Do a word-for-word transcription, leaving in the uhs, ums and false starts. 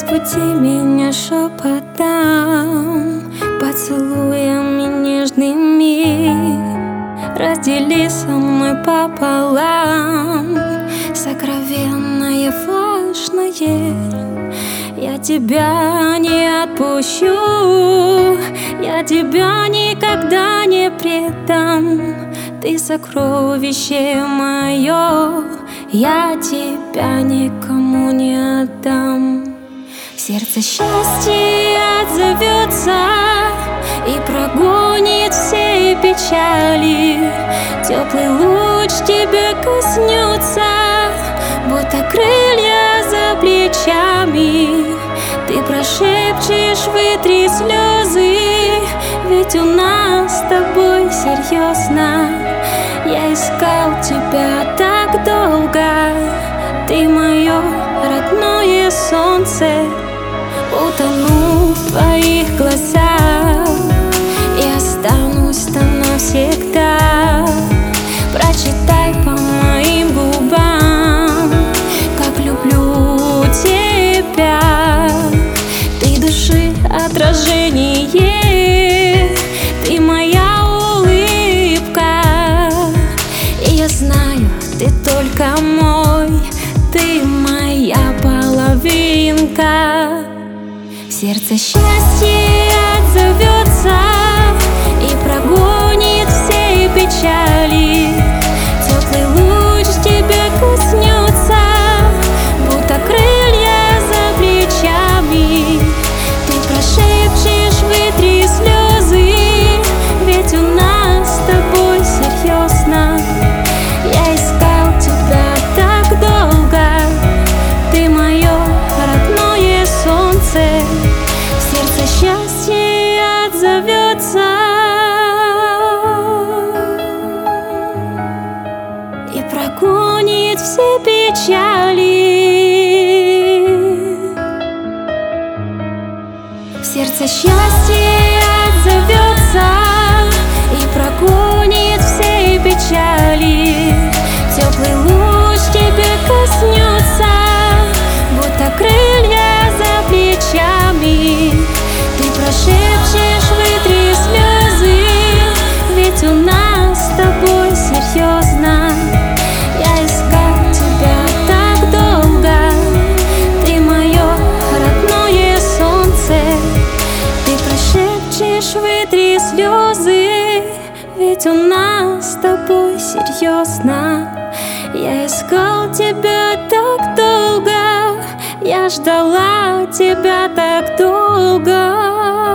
Разбуди меня шепотом, поцелуями нежными. Раздели со мной пополам сокровенное, важное. Я тебя не отпущу, я тебя никогда не предам. Ты сокровище мое, я тебя никому не отдам. В сердце счастье отзовется и прогонит все печали. Теплый луч тебя коснется, будто крылья за плечами. Ты прошепчешь: вытри слезы, ведь у нас с тобой серьезно. Я искал тебя так долго, ты мое родное солнце. Утону в твоих глазах и останусь там навсегда. Прочитай по моим губам, как люблю тебя. Ты души отражение, ты моя улыбка. И я знаю, ты только мой, ты моя половинка. В сердце счастье отзовется и прогонит все печали. Теплый луч тебя коснется, будто крылья за плечами. Ты прошепчешь: вытри слезы, ведь у нас с тобой серьезно. Я искал тебя так долго, ты мое родное солнце. В сердце счастье отзовется и прогонит все печали. В сердце счастье отзовется и прогонит все печали. Теплый луч тебя коснется, будто крылья за плечами. Ты прошепчешь: вытри слезы, ведь у нас с тобой серьезно. Я искал тебя так долго, ты мое родное солнце. Ты прошепчешь: вытри слезы, ведь у нас с тобой серьезно. Я искал тебя так долго, я ждала тебя так долго.